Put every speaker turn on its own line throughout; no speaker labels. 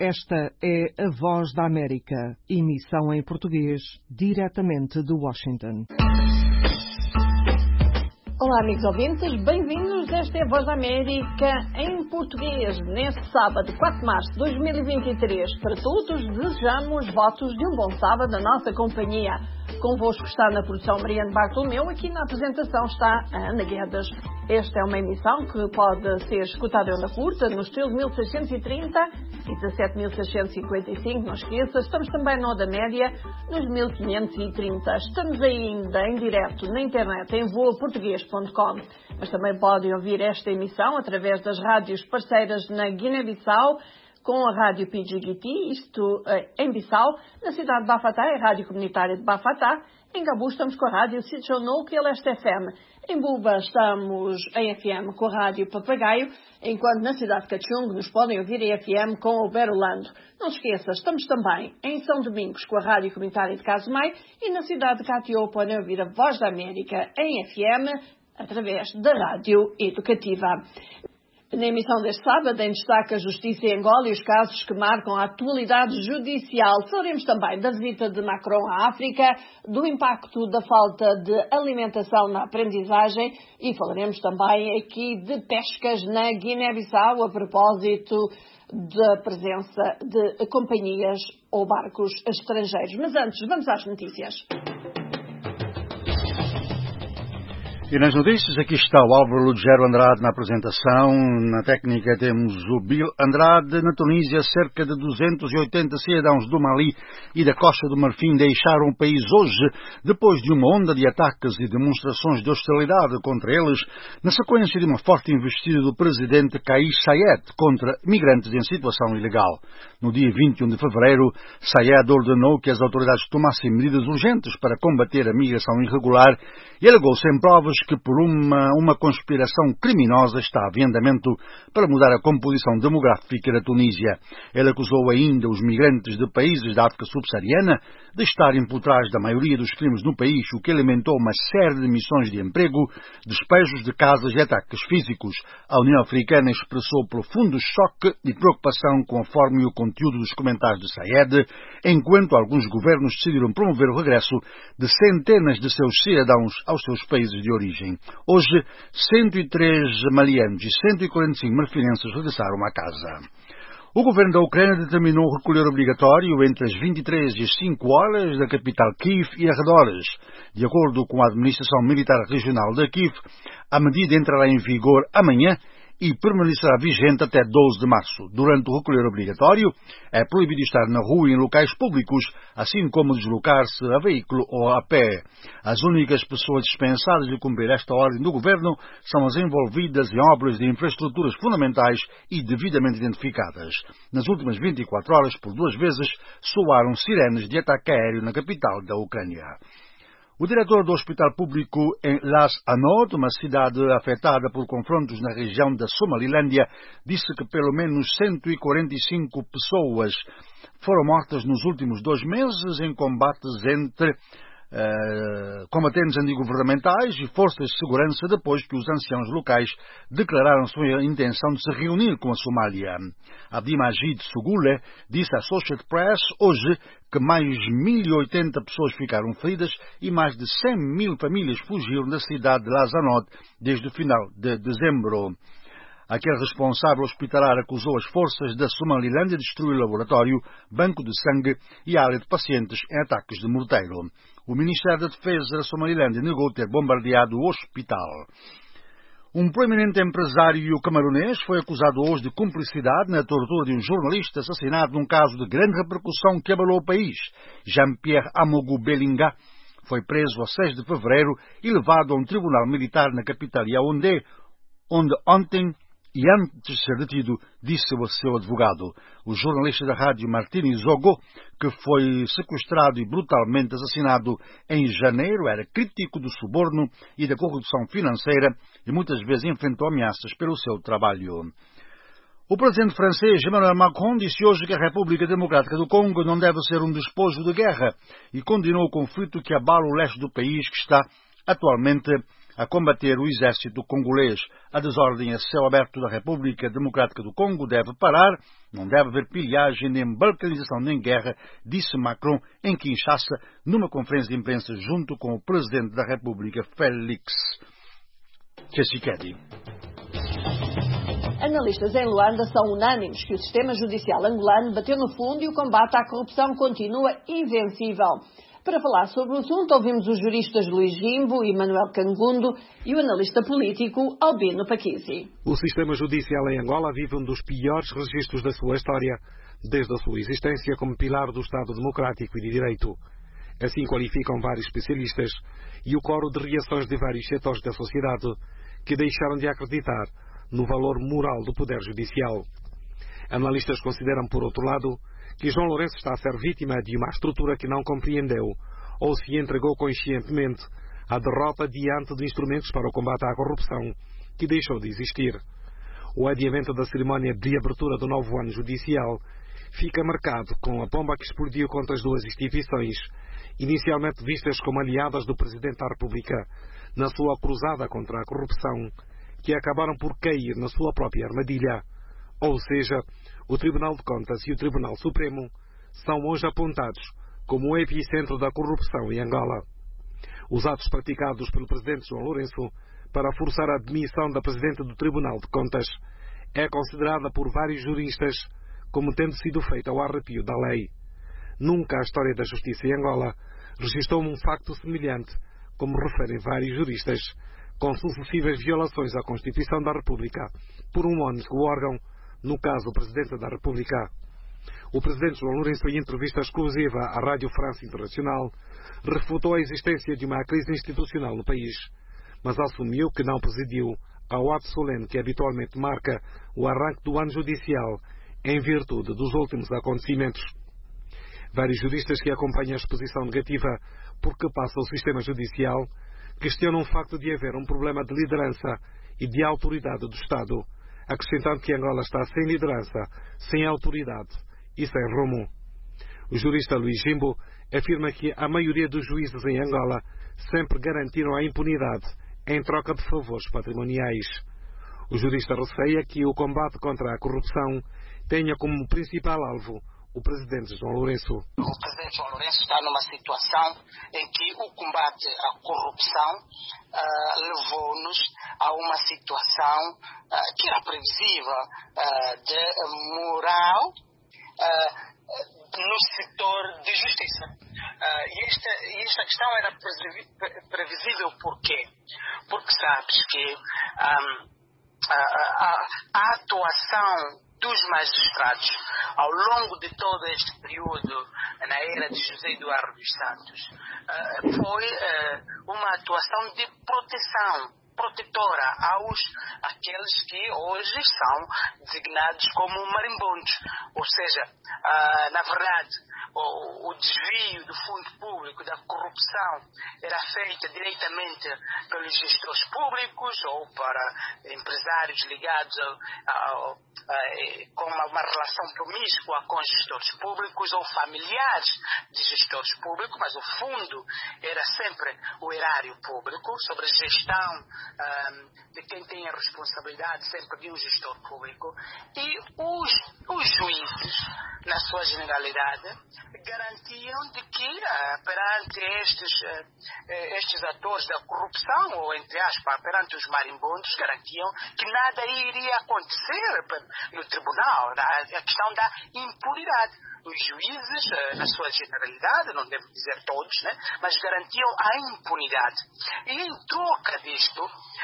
Esta é a Voz da América, emissão em português, diretamente de Washington.
Olá, amigos ouvintes, bem-vindos. Esta é a Voz da América em português, neste sábado, 4 de março de 2023. Para todos, desejamos votos de um bom sábado na nossa companhia. Convosco está na produção Mariana Bartolomeu, aqui na apresentação está a Ana Guedes. Esta é uma emissão que pode ser escutada em onda curta, nos 13.630 e 17.655, não esqueça. Estamos também na onda média, nos 1.530. Estamos ainda em direto na internet, em voaportuguês.com. Mas também podem ouvir esta emissão através das rádios parceiras na Guiné-Bissau, com a Rádio PGGT, isto em Bissau, na cidade de Bafatá, é a Rádio Comunitária de Bafatá. Em Gabu estamos com a Rádio Sichonouk e a Leste FM. Em Buba estamos em FM com a Rádio Papagaio, enquanto na cidade de Cachung nos podem ouvir em FM com o Berolando. Não se esqueça, estamos também em São Domingos com a Rádio Comunitária de Casumai e na cidade de Catió podem ouvir a Voz da América em FM através da Rádio Educativa. Na emissão deste sábado, em destaque a Justiça em Angola e os casos que marcam a atualidade judicial. Falaremos também da visita de Macron à África, do impacto da falta de alimentação na aprendizagem e falaremos também aqui de pescas na Guiné-Bissau a propósito da presença de companhias ou barcos estrangeiros. Mas antes, vamos às notícias.
E nas notícias, aqui está o Álvaro Lugero Andrade na apresentação. Na técnica temos o Bill Andrade. Na Tunísia, cerca de 280 cidadãos do Mali e da Costa do Marfim deixaram o país hoje, depois de uma onda de ataques e demonstrações de hostilidade contra eles, na sequência de uma forte investida do presidente Kais Saied contra migrantes em situação ilegal. No dia 21 de fevereiro, Saied ordenou que as autoridades tomassem medidas urgentes para combater a migração irregular e alegou sem provas que por uma conspiração criminosa está em andamento para mudar a composição demográfica da Tunísia. Ele acusou ainda os migrantes de países da África subsaariana de estarem por trás da maioria dos crimes no país, o que alimentou uma série de missões de emprego, despejos de casas e ataques físicos. A União Africana expressou profundo choque e preocupação com a forma e o conteúdo dos comentários de Saied, enquanto alguns governos decidiram promover o regresso de centenas de seus cidadãos aos seus países de origem. Hoje, 103 malianos e 145 marfinenses regressaram à casa. O governo da Ucrânia determinou o recolher obrigatório entre as 23 e as 5 horas da capital Kiev e arredores. De acordo com a administração militar regional de Kiev, a medida entrará em vigor amanhã e permanecerá vigente até 12 de março. Durante o recolher obrigatório, é proibido estar na rua e em locais públicos, assim como deslocar-se a veículo ou a pé. As únicas pessoas dispensadas de cumprir esta ordem do governo são as envolvidas em obras de infraestruturas fundamentais e devidamente identificadas. Nas últimas 24 horas, por 2 vezes, soaram sirenes de ataque aéreo na capital da Ucrânia. O diretor do Hospital Público em Las Anod, uma cidade afetada por confrontos na região da Somalilândia, disse que pelo menos 145 pessoas foram mortas nos últimos 2 meses em combates entre combatentes antigovernamentais e forças de segurança depois que os anciãos locais declararam sua intenção de se reunir com a Somália. Abdimajid Sugule disse à Associated Press hoje que mais 1.080 pessoas ficaram feridas e mais de 100.000 famílias fugiram da cidade de Las Anod desde o final de dezembro. Aquele responsável hospitalar acusou as forças da Somalilândia de destruir o laboratório, banco de sangue e área de pacientes em ataques de morteiro. O Ministério da Defesa da Somalilândia negou ter bombardeado o hospital. Um proeminente empresário camerunês foi acusado hoje de cumplicidade na tortura de um jornalista assassinado num caso de grande repercussão que abalou o país. Jean-Pierre Amogu Belinga foi preso a 6 de fevereiro e levado a um tribunal militar na capital Yaoundé, onde ontem, e antes de ser detido, disse o seu advogado. O jornalista da rádio Martini Zogo, que foi sequestrado e brutalmente assassinado em janeiro, era crítico do suborno e da corrupção financeira e muitas vezes enfrentou ameaças pelo seu trabalho. O presidente francês Emmanuel Macron disse hoje que a República Democrática do Congo não deve ser um despojo de guerra e condenou o conflito que abala o leste do país, que está atualmente a combater o exército congolês. A desordem a céu aberto da República Democrática do Congo deve parar, não deve haver pilhagem, nem balcanização, nem guerra, disse Macron em Kinshasa, numa conferência de imprensa junto com o Presidente da República, Félix Tshisekedi.
Analistas em Luanda são unânimes que o sistema judicial angolano bateu no fundo e o combate à corrupção continua invencível. Para falar sobre o assunto, ouvimos os juristas Luís Rimbo e Manuel Cangundo e o analista político Albino Paquisi.
O sistema judicial em Angola vive um dos piores registros da sua história, desde a sua existência como pilar do Estado democrático e de direito. Assim qualificam vários especialistas e o coro de reações de vários setores da sociedade que deixaram de acreditar no valor moral do poder judicial. Analistas consideram, por outro lado, que João Lourenço está a ser vítima de uma estrutura que não compreendeu ou se entregou conscientemente à derrota diante de instrumentos para o combate à corrupção que deixou de existir. O adiamento da cerimónia de abertura do novo ano judicial fica marcado com a bomba que explodiu contra as duas instituições, inicialmente vistas como aliadas do Presidente da República na sua cruzada contra a corrupção, que acabaram por cair na sua própria armadilha. Ou seja, o Tribunal de Contas e o Tribunal Supremo são hoje apontados como o epicentro da corrupção em Angola. Os atos praticados pelo Presidente João Lourenço para forçar a demissão da Presidente do Tribunal de Contas é considerada por vários juristas como tendo sido feita ao arrepio da lei. Nunca a história da justiça em Angola registrou um facto semelhante, como referem vários juristas, com sucessivas violações à Constituição da República por um único órgão, no caso o Presidente da República. O Presidente João Lourenço, em entrevista exclusiva à Rádio France Internacional, refutou a existência de uma crise institucional no país, mas assumiu que não presidiu ao ato solene que habitualmente marca o arranque do ano judicial em virtude dos últimos acontecimentos. Vários juristas que acompanham a exposição negativa por que passa o sistema judicial questionam o facto de haver um problema de liderança e de autoridade do Estado, acrescentando que Angola está sem liderança, sem autoridade e sem rumo. O jurista Luís Rimbo afirma que a maioria dos juízes em Angola sempre garantiram a impunidade em troca de favores patrimoniais. O jurista receia que o combate contra a corrupção tenha como principal alvo o Presidente João Lourenço.
O Presidente João Lourenço está numa situação em que o combate à corrupção levou-nos a uma situação que era previsível de moral no setor de justiça. E esta questão era previsível por quê? Porque sabes que a atuação dos magistrados ao longo de todo este período, na era de José Eduardo dos Santos, foi uma atuação de protetora àqueles que hoje são designados como marimbondos. Ou seja, na verdade, o desvio do fundo público, da corrupção, era feita diretamente pelos gestores públicos ou para empresários ligados com uma relação promíscua com gestores públicos ou familiares de gestores públicos, mas o fundo era sempre o erário público, sobre a gestão de quem tem a responsabilidade sempre de um gestor público, e os juízes, na sua generalidade, garantiam de que perante estes atores da corrupção, ou entre aspas, perante os marimbondos, garantiam que nada iria acontecer no tribunal, a questão da impunidade. Os juízes, na sua generalidade, não devo dizer todos, né, mas garantiam a impunidade. E em troca disto,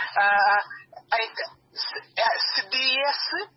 cedia-se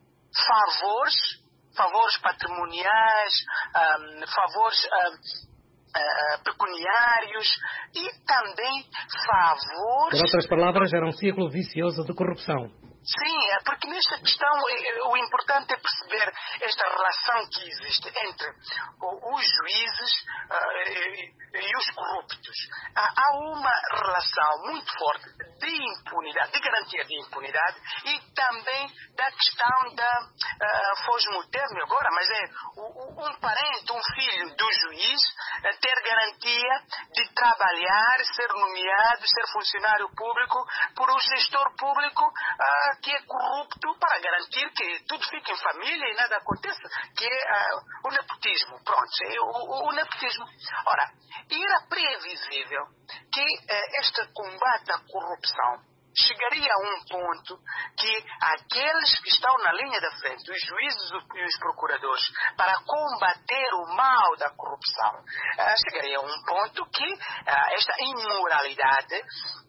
favores patrimoniais, favores pecuniários e também favores...
Por outras palavras, era um ciclo vicioso de corrupção.
Sim, porque nesta questão o importante é perceber esta relação que existe entre os juízes e os corruptos. Há uma relação muito forte de impunidade, de garantia de impunidade, e também da questão da, foge-me o termo agora, mas é um parente, um filho do juiz, ter garantia de trabalhar, ser nomeado, ser funcionário público por um gestor público que é corrupto, para garantir que tudo fique em família e nada aconteça, que é o nepotismo. Pronto, é o nepotismo. Ora, era previsível que este combate à corrupção chegaria a um ponto que aqueles que estão na linha da frente, os juízes e os procuradores, para combater o mal da corrupção, chegaria a um ponto que esta imoralidade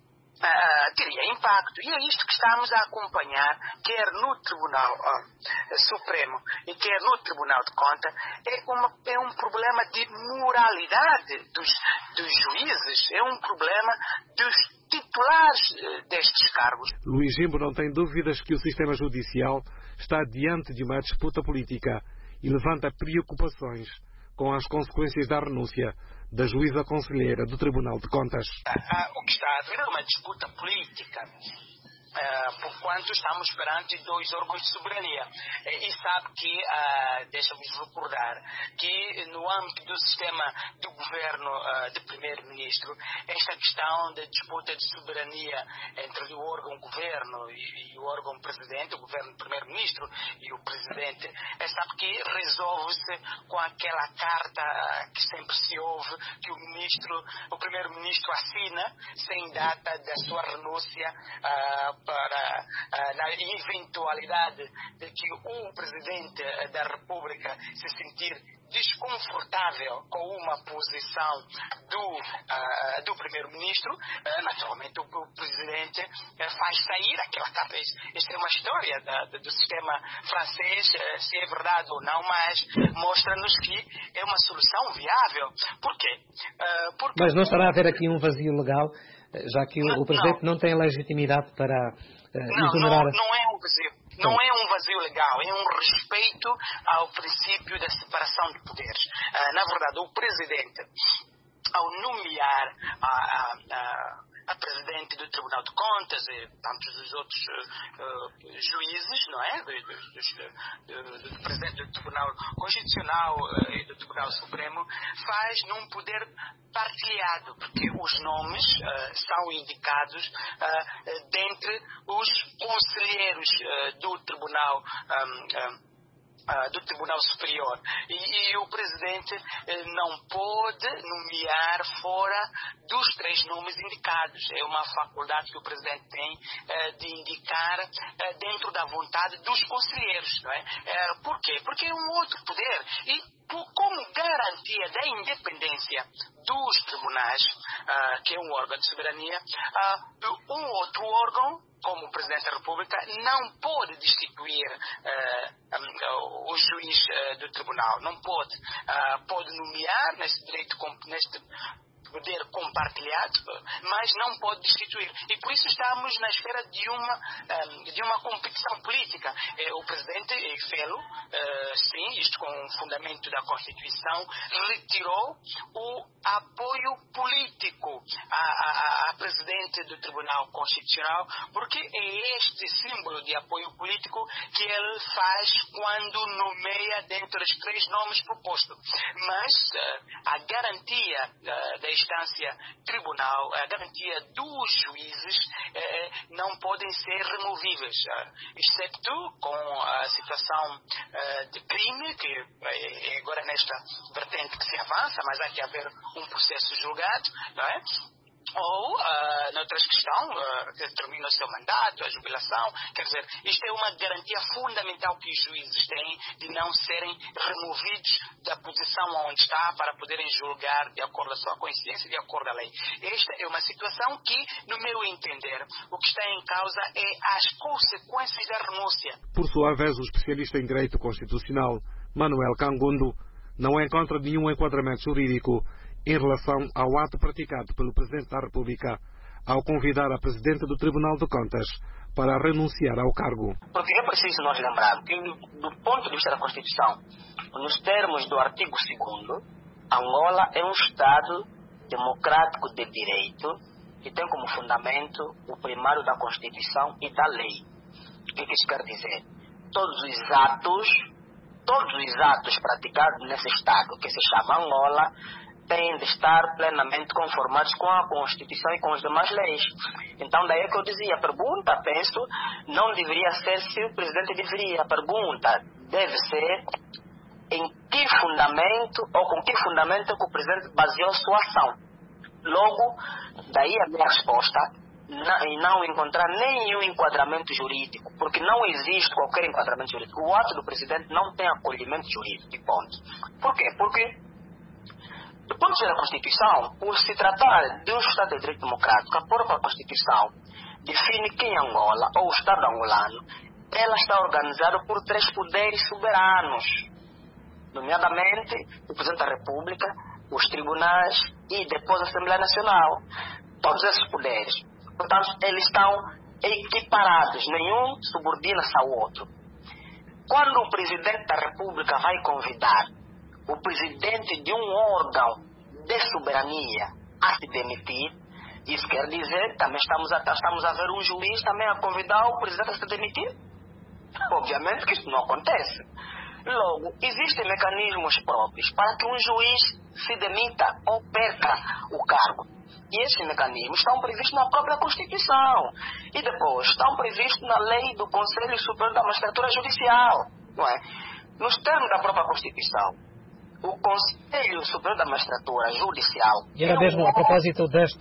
teria impacto. E é isto que estamos a acompanhar, quer no Tribunal Supremo e quer no Tribunal de Contas. É um problema de moralidade dos juízes, é um problema dos titulares destes cargos.
Luís Jimbo não tem dúvidas que o sistema judicial está diante de uma disputa política e levanta preocupações com as consequências da renúncia da juíza conselheira do Tribunal de Contas.
O que está a haver é uma disputa política, porquanto estamos perante dois órgãos de soberania. E sabe que, deixa-vos recordar, que no âmbito do sistema do governo de primeiro-ministro, esta questão da disputa de soberania entre o órgão governo e o órgão presidente, o governo primeiro-ministro e o presidente, sabe que resolve-se com aquela carta que sempre se ouve, que o primeiro-ministro assina sem data da sua renúncia, para, na eventualidade de que o Presidente da República se sentir desconfortável com uma posição do Primeiro-Ministro, naturalmente o Presidente faz sair aquela carta. Isto é uma história do sistema francês, se é verdade ou não, mas mostra-nos que é uma solução viável. Por quê? Porque
mas não estará a haver aqui um vazio legal, já que o Presidente não tem legitimidade para exonerar...
Não é um vazio. Não é um vazio legal, é um respeito ao princípio da separação de poderes. Na verdade, o Presidente, ao nomear a Presidente do Tribunal de Contas e tantos dos outros juízes, não é? Do Presidente do Tribunal Constitucional e do Tribunal Supremo, faz num poder partilhado, porque os nomes são indicados dentre os conselheiros do Tribunal Superior, e o Presidente não pode nomear fora dos 3 nomes indicados. É uma faculdade que o Presidente tem de indicar dentro da vontade dos conselheiros, não é? Por quê? Porque é um outro poder, e como garantia da independência dos tribunais, que é um órgão de soberania, um outro órgão, como o Presidente da República, não pode destituir o juiz do tribunal. Não pode. Pode nomear neste poder compartilhado, mas não pode destituir. E por isso estamos na espera de uma competição política. O Presidente fê-lo, sim, isto com o fundamento da Constituição, retirou o apoio político à Presidente do Tribunal Constitucional, porque é este símbolo de apoio político que ele faz quando nomeia dentre os 3 nomes propostos. Mas a garantia da instância tribunal, a garantia dos juízes não podem ser removíveis, excepto com a situação de crime, que é agora nesta vertente que se avança, mas há que haver um processo julgado, não é? Ou, noutras questões, que termina o seu mandato, a jubilação. Quer dizer, isto é uma garantia fundamental que os juízes têm de não serem removidos da posição onde está para poderem julgar de acordo com a sua consciência e de acordo com a lei. Esta é uma situação que, no meu entender, o que está em causa é as consequências da renúncia.
Por sua vez, o especialista em direito constitucional, Manuel Cangundo, não encontra nenhum enquadramento jurídico em relação ao ato praticado pelo Presidente da República ao convidar a Presidente do Tribunal de Contas para renunciar ao cargo.
Porque é preciso nós lembrar que, do ponto de vista da Constituição, nos termos do artigo 2º, Angola é um Estado democrático de direito que tem como fundamento o primário da Constituição e da lei. O que isso quer dizer? Todos os atos praticados nesse Estado, que se chama Angola, têm de estar plenamente conformados com a Constituição e com as demais leis. Então, daí que eu dizia, a pergunta, penso, não deveria ser se o presidente deveria. A pergunta deve ser em que fundamento ou com que fundamento que o presidente baseou sua ação. Logo, daí a minha resposta, em não encontrar nenhum enquadramento jurídico, porque não existe qualquer enquadramento jurídico. O ato do presidente não tem acolhimento jurídico, de ponto. Por quê? Porque, do ponto de vista da Constituição, por se tratar de um Estado de Direito Democrático, a própria Constituição define que em Angola, ou o Estado angolano, ela está organizada por 3 poderes soberanos, nomeadamente o Presidente da República, os tribunais e depois a Assembleia Nacional. Todos esses poderes, portanto, eles estão equiparados, nenhum subordina-se ao outro. Quando o Presidente da República vai convidar o presidente de um órgão de soberania a se demitir, isso quer dizer que também estamos a ver um juiz também a convidar o presidente a se demitir? Obviamente que isso não acontece. Logo, existem mecanismos próprios para que um juiz se demita ou perca o cargo. E esses mecanismos estão previstos na própria Constituição. E depois estão previstos na lei do Conselho Superior da Magistratura Judicial. Não é? Nos termos da própria Constituição, o Conselho Superior da Magistratura Judicial...
E era mesmo a propósito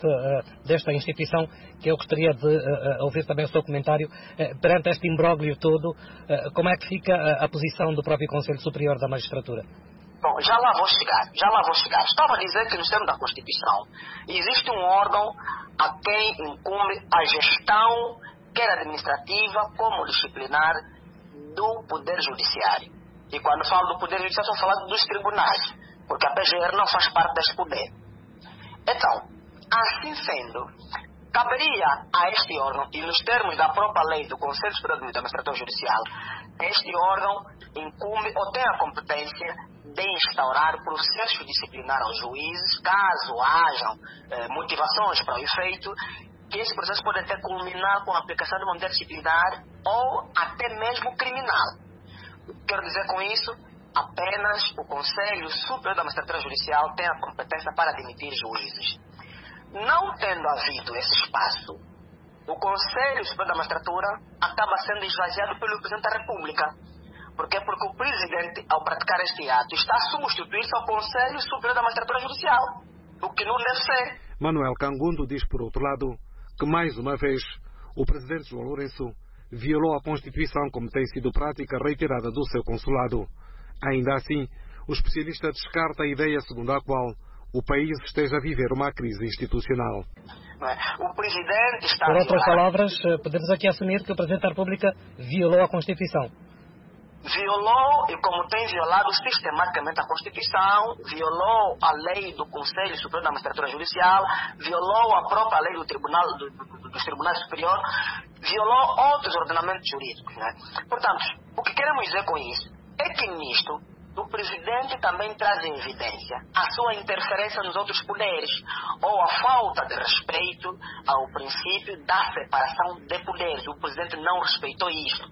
desta instituição que eu gostaria de ouvir também o seu comentário. Perante este imbróglio todo, como é que fica a posição do próprio Conselho Superior da Magistratura?
Bom, já lá vou chegar. Estava a dizer que nos termos da Constituição existe um órgão a quem incumbe a gestão, quer administrativa como disciplinar, do Poder Judiciário. E quando falo do Poder Judiciário, estou falando dos tribunais, porque a PGR não faz parte desse poder. Então, assim sendo, caberia a este órgão, e nos termos da própria lei do Conselho Superior da Magistratura Judicial, este órgão incumbe ou tem a competência de instaurar processo disciplinar aos juízes, caso hajam motivações para o efeito, que esse processo pode até culminar com a aplicação de uma medida disciplinar ou até mesmo criminal. Quero dizer com isso, apenas o Conselho Superior da Magistratura Judicial tem a competência para admitir juízes. Não tendo havido esse espaço, o Conselho Superior da Magistratura acaba sendo esvaziado pelo Presidente da República. Por quê? Porque o Presidente, ao praticar este ato, está a substituir-se ao Conselho Superior da Magistratura Judicial, o que não deve ser.
Manuel Cangundo diz, por outro lado, que mais uma vez o Presidente João Lourenço violou a Constituição, como tem sido prática reiterada do seu consulado. Ainda assim, o especialista descarta a ideia segundo a qual o país esteja a viver uma crise institucional.
O Presidente está...
Por outras palavras, podemos aqui assumir que o Presidente da República violou a Constituição.
Violou, e como tem violado sistematicamente a Constituição, violou a lei do Conselho Superior da Magistratura Judicial, violou a própria lei do Tribunal, dos Tribunais Superiores, violou outros ordenamentos jurídicos. Né? Portanto, o que queremos dizer com isso é que nisto o Presidente também traz em evidência a sua interferência nos outros poderes, ou a falta de respeito ao princípio da separação de poderes. O Presidente não respeitou isto.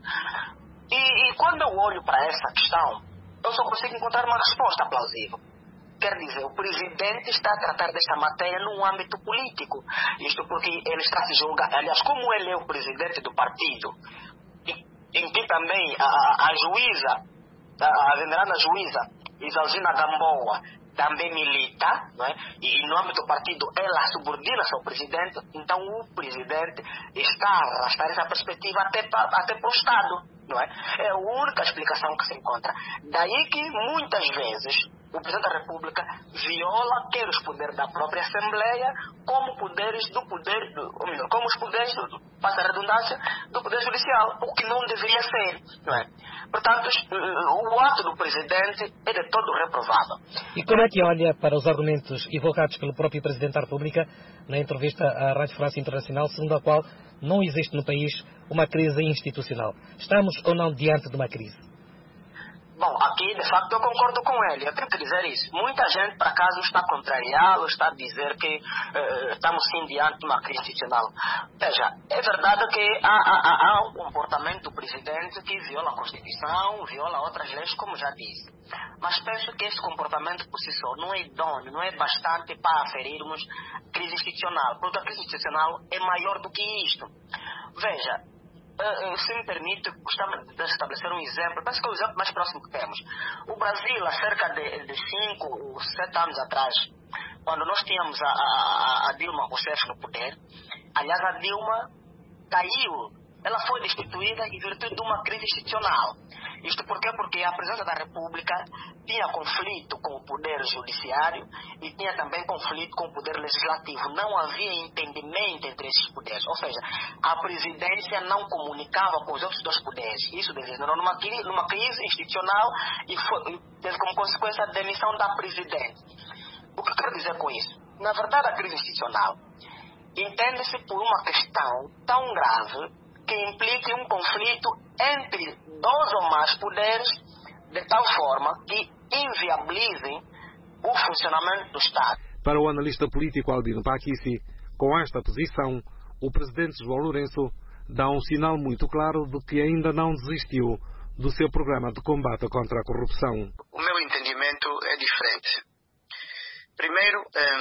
E quando eu olho para essa questão, eu só consigo encontrar uma resposta plausível. Quer dizer, o Presidente está a tratar desta matéria num âmbito político. Isto porque ele está a se julgar. Aliás, como ele é o Presidente do partido, em que também a juíza, a venerada juíza Isalgina Gamboa também milita, não é? E no âmbito do partido ela subordina-se ao Presidente, então o Presidente está a arrastar essa perspectiva até para o Estado. Não é? É a única explicação que se encontra. Daí que muitas vezes o Presidente da República viola quer os poderes da própria Assembleia como poderes como os poderes, passa a redundância, do Poder Judicial, o que não deveria ser. Não é? Portanto, o ato do Presidente é de todo reprovável.
E como é que olha para os argumentos evocados pelo próprio Presidente da República na entrevista à Rádio França Internacional, segundo a qual não existe no país uma crise institucional? Estamos ou não diante de uma crise?
Bom, aqui aqui, de facto, eu concordo com ele. Eu tenho que dizer isso. Muita gente, por acaso, está a contrariá-lo, está a dizer que estamos sim diante de uma crise institucional. Veja, é verdade que há um comportamento do presidente que viola a Constituição, viola outras leis, como já disse. Mas penso que esse comportamento por si só não é idôneo, não é bastante para aferirmos crise institucional, porque a crise institucional é maior do que isto. Veja, se me permite, gostava de estabelecer um exemplo, penso que é o exemplo mais próximo que temos. O Brasil, há cerca de 5 ou 7 anos atrás, quando nós tínhamos a Dilma Rousseff no poder, aliás, a Dilma caiu, ela foi destituída em virtude de uma crise institucional. Isto por quê? Porque a presidência da República tinha conflito com o poder judiciário e tinha também conflito com o poder legislativo. Não havia entendimento entre esses poderes. Ou seja, a presidência não comunicava com os outros dois poderes. Isso desencadeou numa crise institucional e teve como consequência a demissão da presidente. O que eu quero dizer com isso? Na verdade, a crise institucional entende-se por uma questão tão grave que implique um conflito entre 2 ou mais poderes, de tal forma que inviabilizem o funcionamento do Estado.
Para o analista político Albino Paquici, com esta posição, o presidente João Lourenço dá um sinal muito claro de que ainda não desistiu do seu programa de combate contra a corrupção.
O meu entendimento é diferente. Primeiro,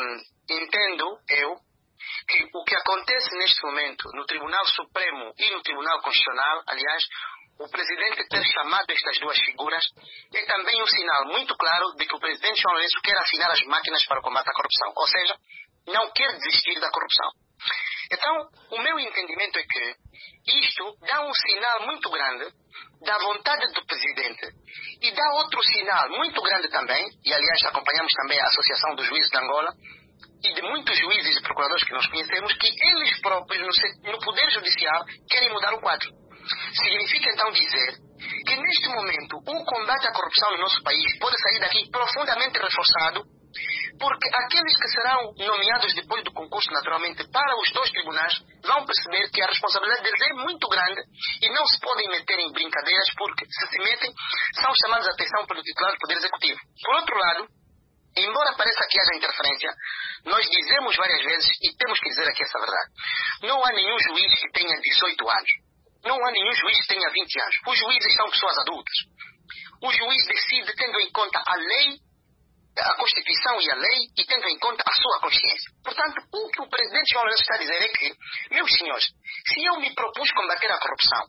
entendo eu que o que acontece neste momento no Tribunal Supremo e no Tribunal Constitucional, aliás, o presidente ter chamado estas duas figuras é também um sinal muito claro de que o presidente João Lourenço quer afinar as máquinas para o combate à corrupção, ou seja, não quer desistir da corrupção. Então, o meu entendimento é que isto dá um sinal muito grande da vontade do presidente e dá outro sinal muito grande também, e aliás acompanhamos também a Associação dos Juízes de Angola, e de muitos juízes e procuradores que nós conhecemos, que eles próprios, no Poder Judicial, querem mudar o quadro. Significa então dizer que neste momento o combate à corrupção no nosso país pode sair daqui profundamente reforçado, porque aqueles que serão nomeados depois do concurso, naturalmente, para os 2 tribunais, vão perceber que a responsabilidade deles é muito grande e não se podem meter em brincadeiras, porque se metem, são chamados a atenção pelo titular do Poder Executivo. Por outro lado, embora pareça que haja interferência, nós dizemos várias vezes, e temos que dizer aqui essa verdade, não há nenhum juiz que tenha 18 anos. Não há nenhum juiz que tenha 20 anos. Os juízes são pessoas adultas. O juiz decide tendo em conta a lei, a Constituição e a lei, e tendo em conta a sua consciência. Portanto, o que o presidente João Lourenço está a dizer é que, meus senhores, se eu me propus combater a corrupção,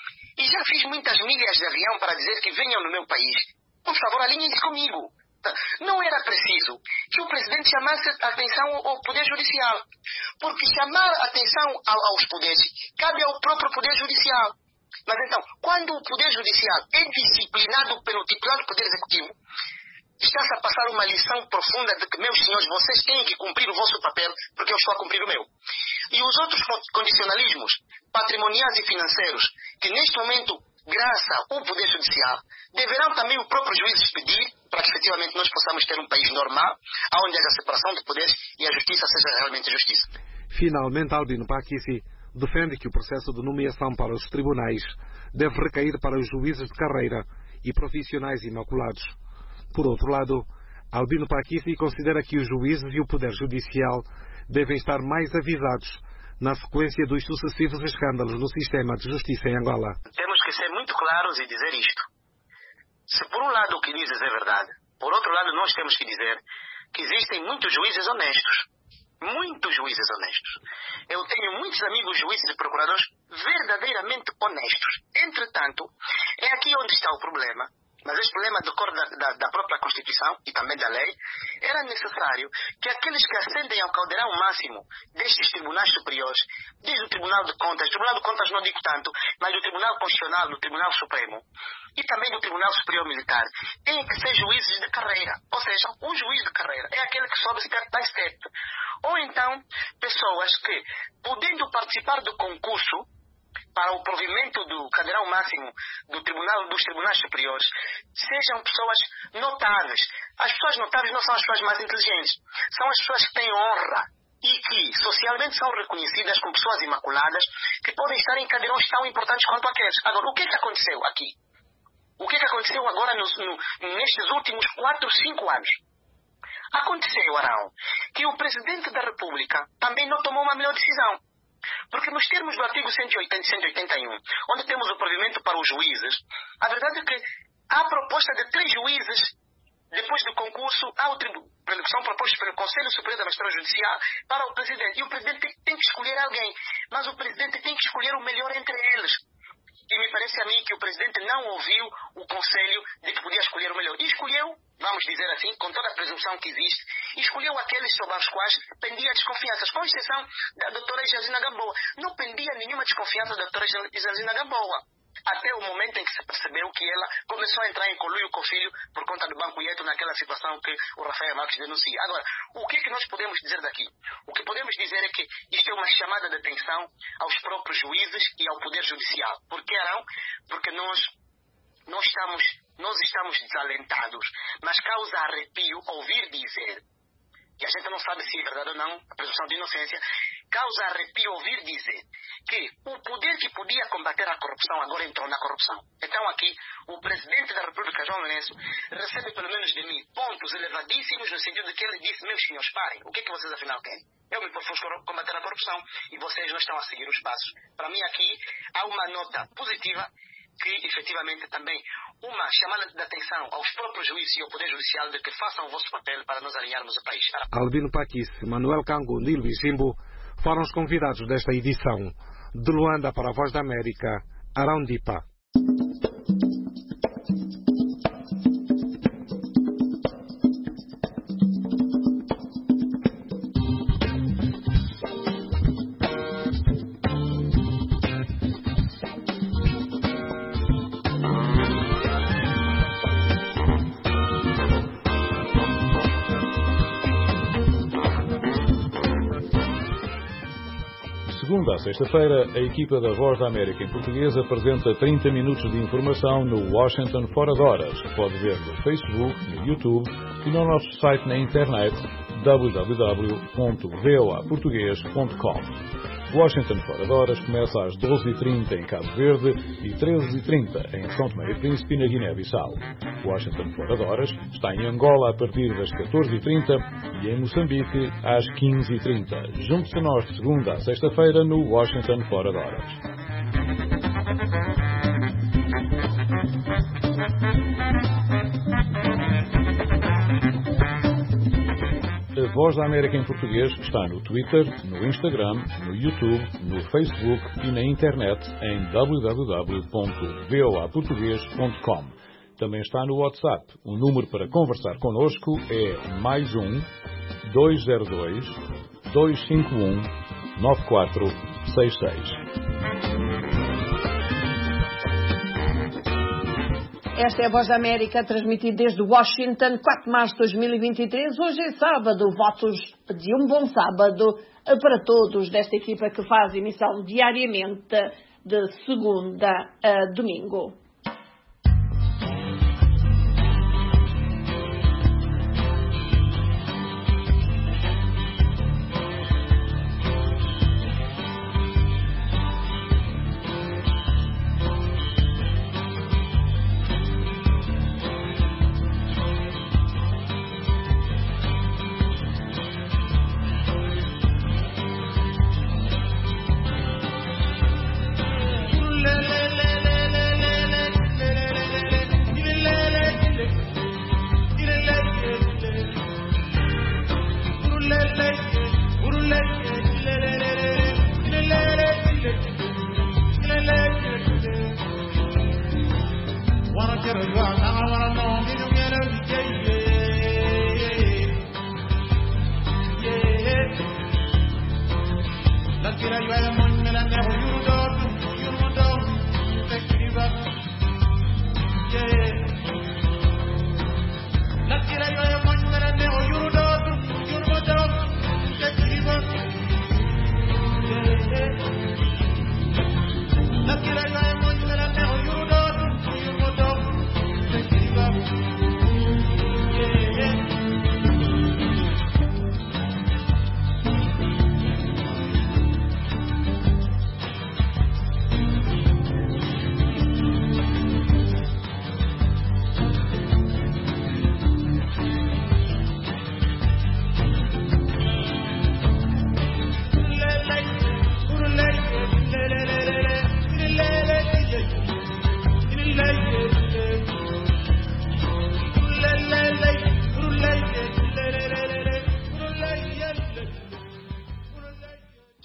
e já fiz muitas milhas de avião para dizer que venham no meu país, por favor, alinhem-se comigo. Não era preciso que o presidente chamasse a atenção ao Poder Judicial, porque chamar a atenção aos poderes cabe ao próprio Poder Judicial. Mas então, quando o Poder Judicial é disciplinado pelo titular do Poder Executivo, está-se a passar uma lição profunda de que, meus senhores, vocês têm que cumprir o vosso papel, porque eu estou a cumprir o meu. E os outros condicionalismos patrimoniais e financeiros, que neste momento graça ao Poder Judicial, deverão também o próprio juiz expedir para que efetivamente nós possamos ter um país normal, onde haja separação de poderes e a justiça seja realmente justiça.
Finalmente, Albino Paquici defende que o processo de nomeação para os tribunais deve recair para os juízes de carreira e profissionais imaculados. Por outro lado, Albino Paquici considera que os juízes e o Poder Judicial devem estar mais avisados na sequência dos sucessivos escândalos no sistema de justiça em Angola.
Temos que ser muito claros e dizer isto. Se por um lado o que dizes é verdade, por outro lado nós temos que dizer que existem muitos juízes honestos. Muitos juízes honestos. Eu tenho muitos amigos juízes e procuradores verdadeiramente honestos. Entretanto, é aqui onde está o problema. Mas este problema decorre da própria Constituição e também da lei. Era necessário que aqueles que ascendem ao caldeirão máximo destes tribunais superiores, desde o Tribunal de Contas não digo tanto, mas do Tribunal Constitucional, do Tribunal Supremo e também do Tribunal Superior Militar, têm que ser juízes de carreira. Ou seja, um juiz de carreira é aquele que sobe step by step. Ou então, pessoas que, podendo participar do concurso para o provimento do cadeirão máximo dos tribunais superiores, sejam pessoas notáveis. As pessoas notáveis não são as pessoas mais inteligentes, são as pessoas que têm honra e que socialmente são reconhecidas como pessoas imaculadas, que podem estar em cadeirões tão importantes quanto aqueles. Agora, o que aconteceu aqui? O que aconteceu agora nestes últimos 4, 5 anos? Aconteceu, Arão, que o Presidente da República também não tomou uma melhor decisão. Porque nos termos do artigo 180 e 181, onde temos o provimento para os juízes, a verdade é que há a proposta de 3 juízes, depois do concurso, que são propostos pelo Conselho Superior da Magistratura Judicial para o Presidente. E o Presidente tem que escolher alguém, mas o Presidente tem que escolher o melhor entre eles. E me parece a mim que o Presidente não ouviu o Conselho de que podia escolher o melhor. E escolheu, vamos dizer assim, com toda a presunção que existe, escolheu aqueles sobre os quais pendia desconfianças, com exceção da doutora Georgina Gamboa. Não pendia nenhuma desconfiança da doutora Georgina Gamboa. Até o momento em que se percebeu que ela começou a entrar em conluio com o filho por conta do Banco Ieto naquela situação que o Rafael Marques denuncia. Agora, o que nós podemos dizer daqui? O que podemos dizer é que isto é uma chamada de atenção aos próprios juízes e ao Poder Judicial. Por que, Arão? Porque nós estamos desalentados, mas causa arrepio ouvir dizer, e a gente não sabe se é verdade ou não, a presunção de inocência, causa arrepio ouvir dizer que o poder que podia combater a corrupção agora entrou na corrupção. Então aqui, o Presidente da República, João Lourenço, recebe pelo menos de mim pontos elevadíssimos no sentido de que ele disse, meus senhores, parem, o que vocês afinal querem? Eu me propus combater a corrupção e vocês não estão a seguir os passos. Para mim aqui há uma nota positiva que efetivamente também uma chamada de atenção aos próprios juízes e ao Poder Judicial de que façam o vosso papel para nós alinharmos o país.
Albino Paquice, Manuel Kangondo e Luís Jimbo foram os convidados desta edição. De Luanda para a Voz da América, Arão Dipa.
Segunda a sexta-feira, a equipa da Voz da América em português apresenta 30 minutos de informação no Washington Fora de Horas, que pode ver no Facebook, no YouTube e no nosso site na internet www.voaportugues.com. Washington Fora de Horas começa às 12h30 em Cabo Verde e 13h30 em São Tomé e Príncipe, na Guiné-Bissau. Washington Fora de Horas está em Angola a partir das 14h30 e em Moçambique às 15h30. Junte-se a nós de segunda a sexta-feira no Washington Fora de Horas. A Voz da América em português está no Twitter, no Instagram, no YouTube, no Facebook e na internet em www.voaportugues.com. Também está no WhatsApp. O número para conversar connosco é +1 202 251 9466.
Esta é a Voz da América, transmitida desde Washington, 4 de março de 2023. Hoje é sábado, votos de um bom sábado para todos desta equipa que faz emissão diariamente de segunda a domingo.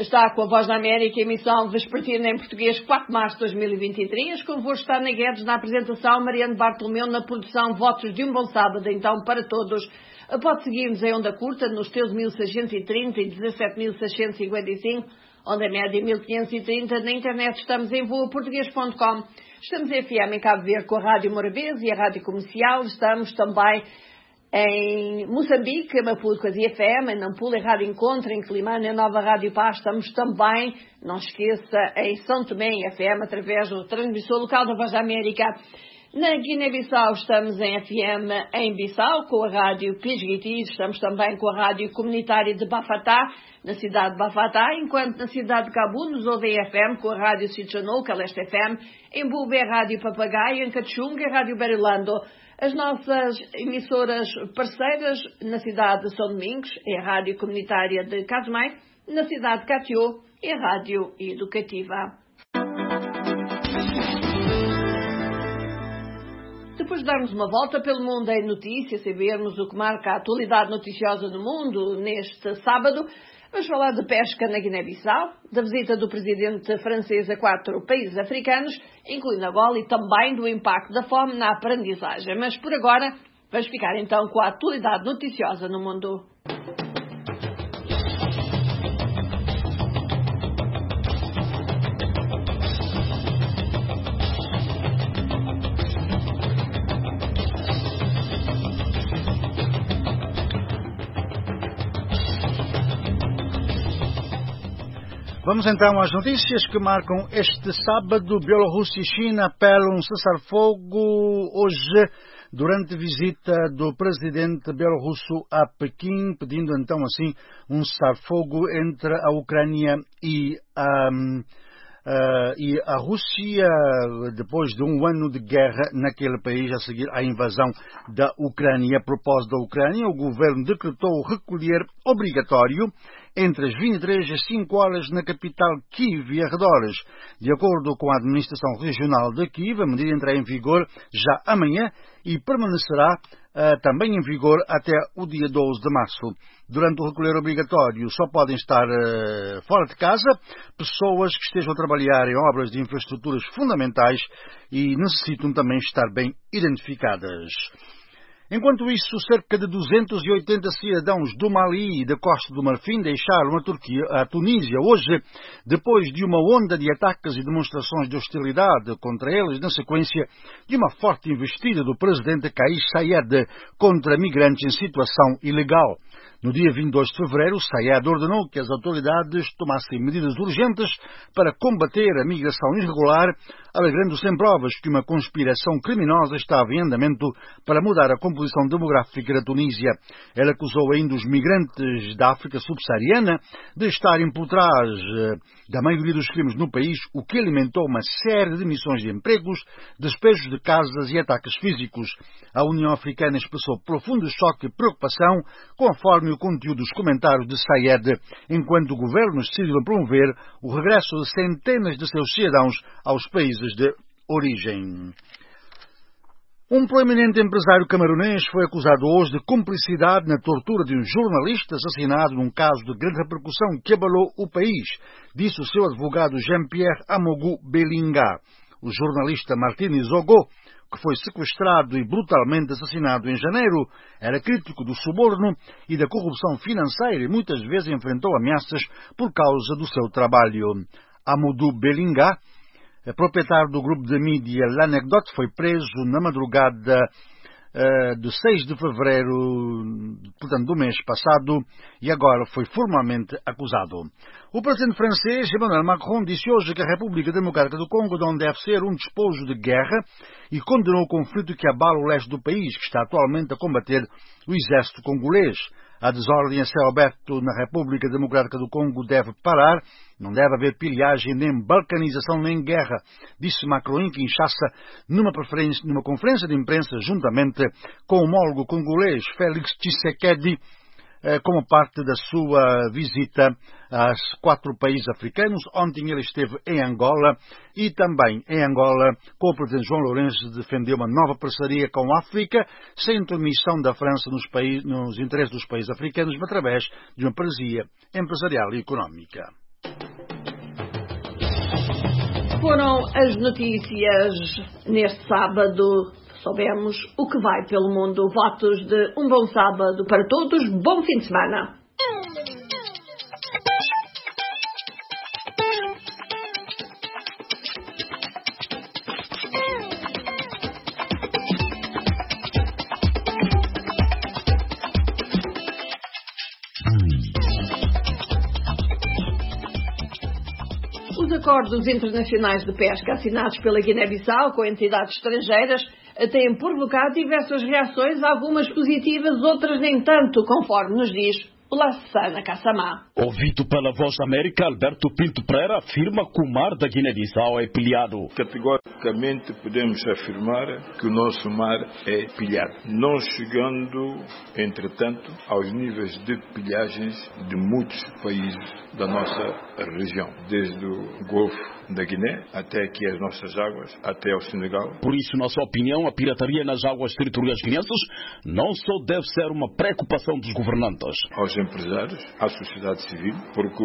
está com a Voz da América, emissão vespertina em português, 4 de março de 2023. Convosco está na Guedes na apresentação, Mariano Bartolomeu na produção. Votos de um bom sábado, então, para todos. Pode seguir-nos em onda curta, nos 13.630 e 17.655, onda média 1.530. Na internet estamos em voaportuguês.com. Estamos em FM em Cabo Verde com a Rádio Morabeza e a Rádio Comercial. Estamos também em Moçambique, Maputo com a FM, em Nampula, em Rádio Encontro, em Climane, em Nova Rádio Paz. Estamos também, não esqueça, em São Tomé, em FM, através do transmissor local da Voz da América. Na Guiné-Bissau estamos em FM em Bissau, com a Rádio Pisguitis. Estamos também com a Rádio Comunitária de Bafatá, na cidade de Bafatá, enquanto na cidade de Cabo nos ouvem FM com a Rádio Sitchanou, Leste FM, em Bube, a Rádio Papagaio, em Cachunga, a Rádio Berilando. As nossas emissoras parceiras na cidade de São Domingos é a Rádio Comunitária de Casmai, na cidade de Catió é a Rádio Educativa. Depois de darmos uma volta pelo mundo em notícias e vermos o que marca a atualidade noticiosa no mundo neste sábado, vamos falar de pesca na Guiné-Bissau, da visita do presidente francês a 4 países africanos, incluindo Angola, e também do impacto da fome na aprendizagem. Mas por agora, vamos ficar então com a atualidade noticiosa no mundo.
Vamos então às notícias que marcam este sábado. Bielorrússia e China apelam um cessar-fogo hoje durante visita do presidente bielorrusso a Pequim, pedindo então assim um cessar-fogo entre a Ucrânia e a Rússia, depois de um ano de guerra naquele país a seguir à invasão da Ucrânia. A propósito da Ucrânia, o governo decretou o recolher obrigatório entre as 23 e as 5 horas na capital Kiev e arredores. De acordo com a administração regional de Kiev, a medida entrará em vigor já amanhã e permanecerá também em vigor até o dia 12 de março. Durante o recolher obrigatório só podem estar fora de casa pessoas que estejam a trabalhar em obras de infraestruturas fundamentais e necessitam também estar bem identificadas. Enquanto isso, cerca de 280 cidadãos do Mali e da Costa do Marfim deixaram a Tunísia hoje, depois de uma onda de ataques e demonstrações de hostilidade contra eles, na sequência de uma forte investida do presidente Kais Saied contra migrantes em situação ilegal. No dia 22 de fevereiro, Saied ordenou que as autoridades tomassem medidas urgentes para combater a migração irregular, alegando sem provas que uma conspiração criminosa estava em andamento para mudar a composição demográfica da Tunísia. Ela acusou ainda os migrantes da África subsaariana de estarem por trás da maioria dos crimes no país, o que alimentou uma série de demissões de empregos, despejos de casas e ataques físicos. A União Africana expressou profundo choque e preocupação conforme o conteúdo dos comentários de Saied, enquanto o governo decidiu promover o regresso de centenas de seus cidadãos aos países de origem. Um proeminente empresário camaronês foi acusado hoje de cumplicidade na tortura de um jornalista assassinado num caso de grande repercussão que abalou o país, disse o seu advogado Jean-Pierre Amogu Belinga. O jornalista Martini Zogo, que foi sequestrado e brutalmente assassinado em janeiro, era crítico do suborno e da corrupção financeira e muitas vezes enfrentou ameaças por causa do seu trabalho. Amadou Belinga, proprietário do grupo de mídia L'Anecdote, foi preso na madrugada de 6 de fevereiro, portanto, do mês passado, e agora foi formalmente acusado. O presidente francês, Emmanuel Macron, disse hoje que a República Democrática do Congo não deve ser um despojo de guerra e condenou o conflito que abala o leste do país, que está atualmente a combater o exército congolês. A desordem a céu aberto na República Democrática do Congo deve parar, não deve haver pilhagem, nem balcanização, nem guerra, disse Macron em Kinshasa numa conferência de imprensa juntamente com o homólogo congolês Félix Tshisekedi, como parte da sua visita aos 4 países africanos. Ontem ele esteve em Angola e também em Angola com o presidente João Lourenço defendeu uma nova parceria com a África, sem intermissão da França nos interesses dos países africanos, mas através de uma parceria empresarial e económica.
Foram as notícias neste sábado. Soubemos o que vai pelo mundo. Votos de um bom sábado para todos. Bom fim de semana. Os acordos internacionais de pesca assinados pela Guiné-Bissau com entidades estrangeiras têm provocado diversas reações, algumas positivas, outras nem tanto, conforme nos diz o Lassana Kassamá.
Ouvido pela Voz da América, Alberto Pinto Pereira afirma que o mar da Guiné-Bissau é pilhado.
Categoricamente podemos afirmar que o nosso mar é pilhado, não chegando, entretanto, aos níveis de pilhagens de muitos países da nossa região, desde o Golfo da Guiné até aqui as nossas águas, até ao Senegal.
Por isso, na sua opinião, a pirataria nas águas territoriais guineenses não só deve ser uma preocupação dos governantes.
Aos empresários, à sociedade civil, porque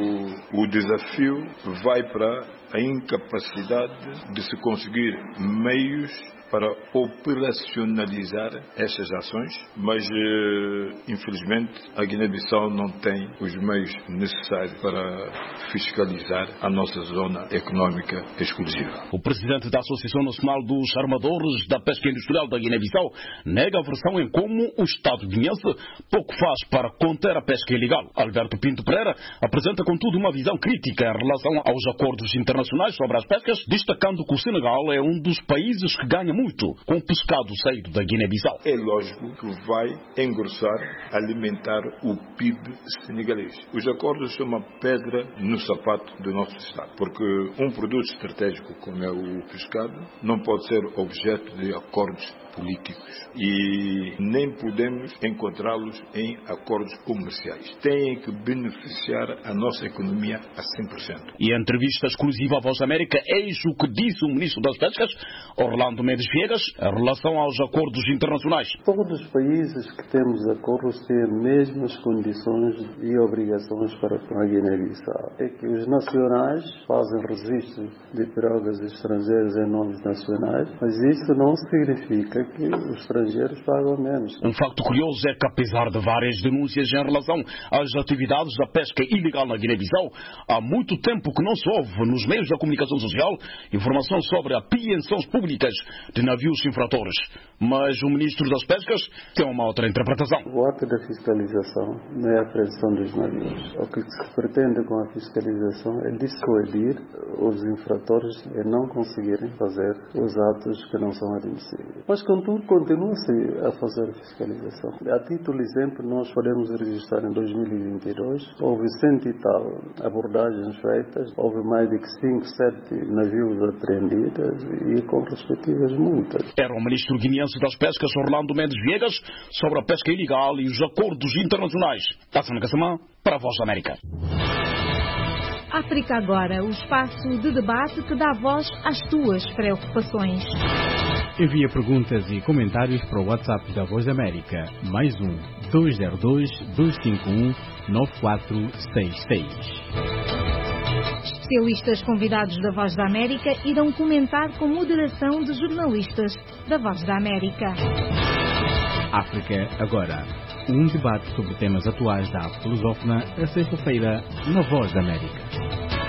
o desafio vai para a incapacidade de se conseguir meios para operacionalizar estas ações, mas infelizmente a Guiné-Bissau não tem os meios necessários para fiscalizar a nossa zona económica exclusiva.
O presidente da Associação Nacional dos Armadores da Pesca Industrial da Guiné-Bissau nega a versão em como o Estado guineense pouco faz para conter a pesca ilegal. Alberto Pinto Pereira apresenta, contudo, uma visão crítica em relação aos acordos internacionais sobre as pescas, destacando que o Senegal é um dos países que ganha muito com o pescado saído da Guiné-Bissau.
É lógico que vai engrossar, alimentar o PIB senegalês. Os acordos são uma pedra no sapato do nosso Estado, porque um produto estratégico como é o pescado não pode ser objeto de acordos políticos e nem podemos encontrá-los em acordos comerciais. Têm que beneficiar a nossa economia a 100%.
E em entrevista exclusiva à Voz da América, eis o que disse o ministro das Pescas, Orlando Mendes Viegas, em relação aos acordos internacionais.
Todos os países que temos acordos têm as mesmas condições e obrigações para a Guiné-Bissau. É que os nacionais fazem registro de pirogas estrangeiras em nomes nacionais, mas isso não significa que os estrangeiros pagam menos.
Um facto curioso é que, apesar de várias denúncias em relação às atividades da pesca ilegal na Guiné-Bissau, há muito tempo que não se ouve nos meios da comunicação social informação sobre apreensões públicas de navios infratores. Mas o ministro das Pescas tem uma outra interpretação.
O ato da fiscalização não é a apreensão dos navios. O que se pretende com a fiscalização é dissuadir os infratores a não conseguirem fazer os atos que não são admissíveis. Mas, contudo, continua-se a fazer a fiscalização. A título de exemplo, nós podemos registrar em 2022, houve 100 e tal abordagens feitas, houve mais de 5, 7 navios apreendidos e com respectivas multas.
Era o ministro guineense das Pescas, Orlando Mendes Viegas, sobre a pesca ilegal e os acordos internacionais. Lassana Kassamá, para a Voz da América.
África Agora, o espaço de debate que dá voz às tuas preocupações.
Envia perguntas e comentários para o WhatsApp da Voz da América, +1 202 251 9466.
Especialistas convidados da Voz da América irão comentar com moderação de jornalistas da Voz da América.
África Agora, um debate sobre temas atuais da arte lusófona, a sexta-feira, na Voz da América.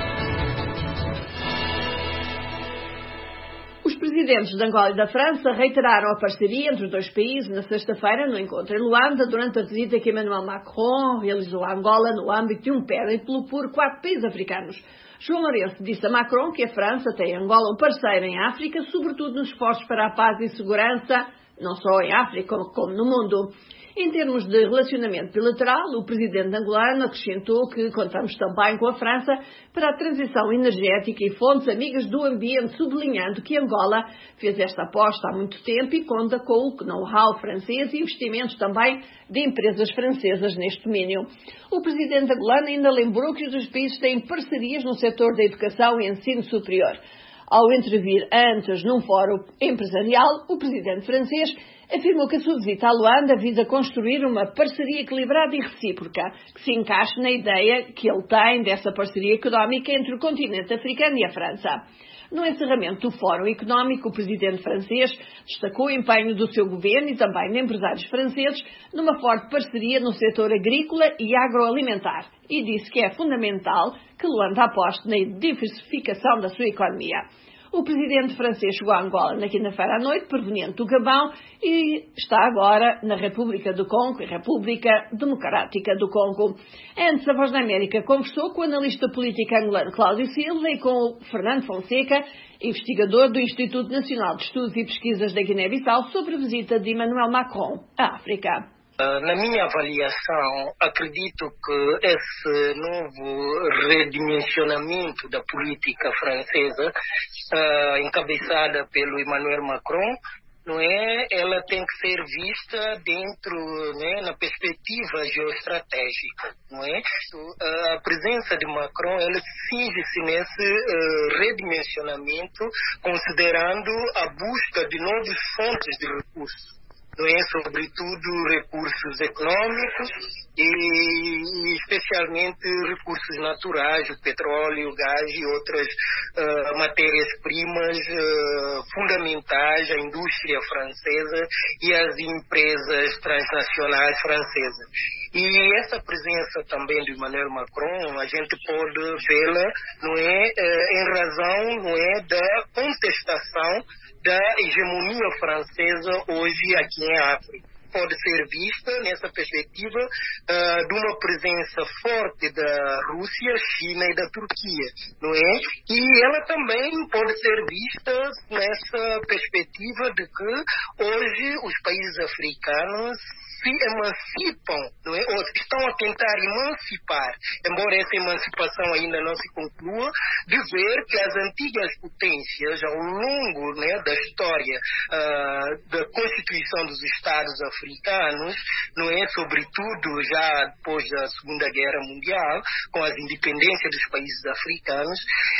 Os presidentes de Angola e da França reiteraram a parceria entre os dois países na sexta-feira no encontro em Luanda, durante a visita que Emmanuel Macron realizou a Angola no âmbito de um périplo por 4 países africanos. João Lourenço disse a Macron que a França tem Angola um parceiro em África, sobretudo nos esforços para a paz e segurança, não só em África como no mundo. Em termos de relacionamento bilateral, o presidente angolano acrescentou que contamos também com a França para a transição energética e fontes amigas do ambiente, sublinhando que Angola fez esta aposta há muito tempo e conta com o know-how francês e investimentos também de empresas francesas neste domínio. O presidente angolano ainda lembrou que os dois países têm parcerias no setor da educação e ensino superior. Ao intervir antes num fórum empresarial, o presidente francês afirmou que a sua visita a Luanda visa construir uma parceria equilibrada e recíproca, que se encaixe na ideia que ele tem dessa parceria económica entre o continente africano e a França. No encerramento do Fórum Económico, o presidente francês destacou o empenho do seu governo e também de empresários franceses numa forte parceria no setor agrícola e agroalimentar e disse que é fundamental que Luanda aposte na diversificação da sua economia. O presidente francês chegou a Angola na quinta-feira à noite, proveniente do Gabão, e está agora na República do Congo, República Democrática do Congo. Antes, a Voz da América conversou com o analista político angolano Cláudio Silva e com o Fernando Fonseca, investigador do Instituto Nacional de Estudos e Pesquisas da Guiné-Bissau, sobre a visita de Emmanuel Macron à África.
Na minha avaliação, acredito que esse novo redimensionamento da política francesa, encabeçada pelo Emmanuel Macron, não é? Ela tem que ser vista dentro, né, na perspectiva geoestratégica, não é? A presença de Macron, ela cinge-se nesse redimensionamento, considerando a busca de novas fontes de recursos. Não é? Sobretudo recursos econômicos e especialmente recursos naturais, o petróleo, o gás e outras matérias-primas fundamentais à indústria francesa e às empresas transnacionais francesas. E essa presença também de Emmanuel Macron, a gente pode vê-la, não é, em razão, não é, da contestação da hegemonia francesa hoje aqui em África. Pode ser vista nessa perspectiva de uma presença forte da Rússia, China e da Turquia, não é? E ela também pode ser vista nessa perspectiva de que hoje os países africanos se emancipam, não é? Ou estão a tentar emancipar, embora essa emancipação ainda não se conclua, de ver que as antigas potências, ao longo, né, da história da constituição dos Estados africanos, não é? Sobretudo já depois da Segunda Guerra Mundial, com as independências dos países africanos,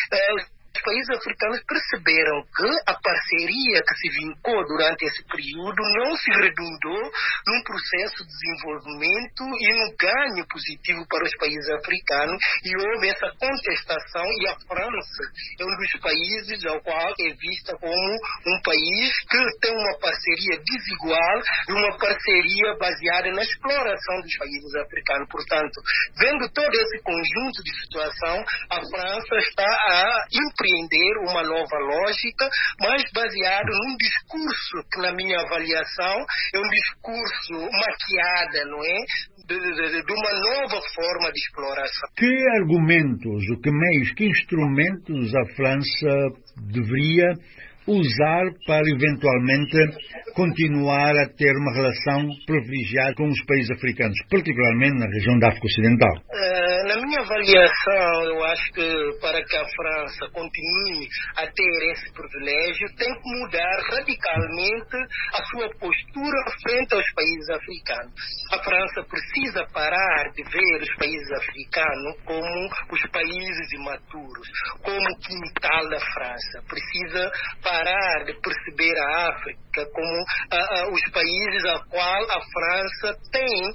os países africanos perceberam que a parceria que se vincou durante esse período não se redundou num processo de desenvolvimento e no ganho positivo para os países africanos, e houve essa contestação, e a França é um dos países ao qual é vista como um país que tem uma parceria desigual e uma parceria baseada na exploração dos países africanos. Portanto, vendo todo esse conjunto de situação, a França está a empreender uma nova lógica, mas baseado num discurso que, na minha avaliação, é um discurso maquiado, não é? De uma nova forma de exploração.
Que argumentos, que meios, que instrumentos a França deveria usar para eventualmente continuar a ter uma relação privilegiada com os países africanos, particularmente na região da África Ocidental?
Na minha avaliação, eu acho que para que a França continue a ter esse privilégio, tem que mudar radicalmente a sua postura frente aos países africanos. A França precisa parar de ver os países africanos como os países imaturos, como o quintal da França. Precisa parar de perceber a África como os países a qual a França tem,